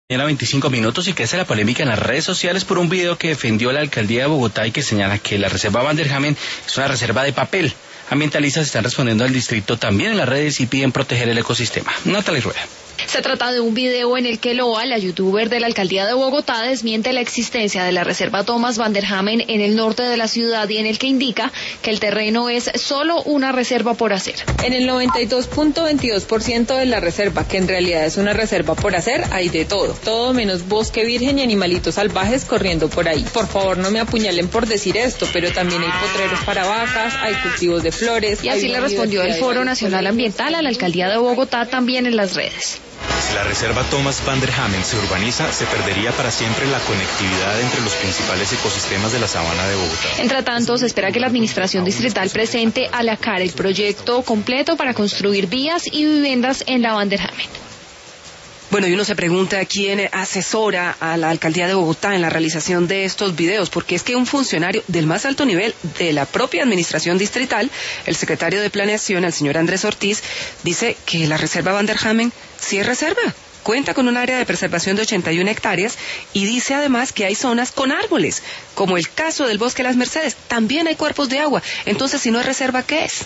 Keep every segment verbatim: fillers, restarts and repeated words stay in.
Era veinticinco minutos y crece la polémica en las redes sociales por un video que defendió la alcaldía de Bogotá y que señala que la reserva Van der Hamen es una reserva de papel. Ambientalistas están respondiendo al distrito también en las redes y piden proteger el ecosistema. Natalia Rueda. Se trata de un video en el que Loa, la youtuber de la alcaldía de Bogotá, desmiente la existencia de la reserva Thomas Van der Hamen en el norte de la ciudad y en el que indica que el terreno es solo una reserva por hacer. En el noventa y dos punto veintidós por ciento de la reserva, que en realidad es una reserva por hacer, hay de todo. Todo menos bosque virgen y animalitos salvajes corriendo por ahí. Por favor, no me apuñalen por decir esto, pero también hay potreros para vacas, hay cultivos de flores. Y así le respondió el Foro Nacional Ambiental a la alcaldía de Bogotá también en las redes. Si la reserva Thomas Van der Hamen se urbaniza, se perdería para siempre la conectividad entre los principales ecosistemas de la sabana de Bogotá. Entre tanto, se espera que la administración distrital presente a la C A R el proyecto completo para construir vías y viviendas en la Van der Hamen. Bueno, y uno se pregunta quién asesora a la alcaldía de Bogotá en la realización de estos videos, porque es que un funcionario del más alto nivel de la propia administración distrital, el secretario de Planeación, el señor Andrés Ortiz, dice que la reserva Van der Hamen sí es reserva. Cuenta con un área de preservación de ochenta y una hectáreas y dice además que hay zonas con árboles, como el caso del Bosque de las Mercedes. También hay cuerpos de agua. Entonces, si no es reserva, ¿qué es?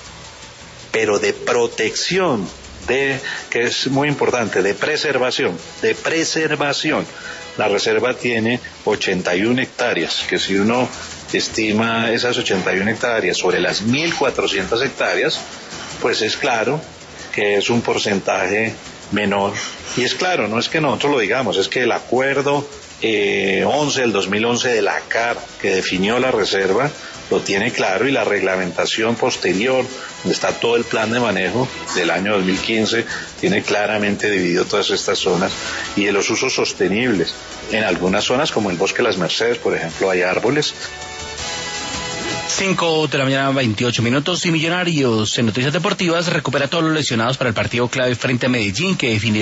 Pero de protección. De, que es muy importante, de preservación, de preservación. La reserva tiene ochenta y una hectáreas, que si uno estima esas ochenta y una hectáreas sobre las mil cuatrocientas hectáreas, pues es claro que es un porcentaje menor. Y es claro, no es que nosotros lo digamos, es que el acuerdo eh, once del dos mil once de la C A R que definió la reserva lo tiene claro, y la reglamentación posterior, donde está todo el plan de manejo del año dos mil quince, tiene claramente dividido todas estas zonas y de los usos sostenibles. En algunas zonas, como el Bosque de las Mercedes, por ejemplo, hay árboles. cinco de la mañana, veintiocho minutos, y Millonarios en Noticias Deportivas recupera a todos los lesionados para el partido clave frente a Medellín, que definió